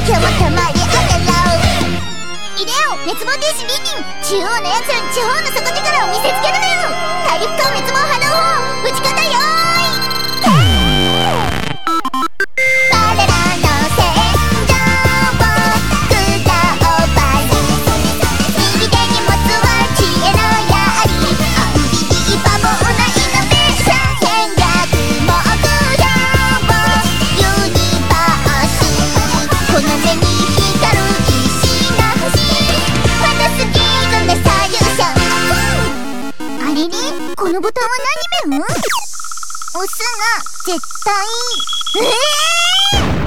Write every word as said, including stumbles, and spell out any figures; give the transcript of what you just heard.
今日もたまりあげろ。いでよ滅亡天使リンリン、中央のやつらに地方の底力を見せつけるのよ。大陸間滅亡波動砲撃ち方よーい。我らの戦場を下をばり、右手に持つは知恵の槍、アンビリーバボーなイノベーション、戦略目標をユニバース、この目に光る石の星、ファンタスティックなソリューション。あれれ、このボタンは何メン？押すな絶対。ええー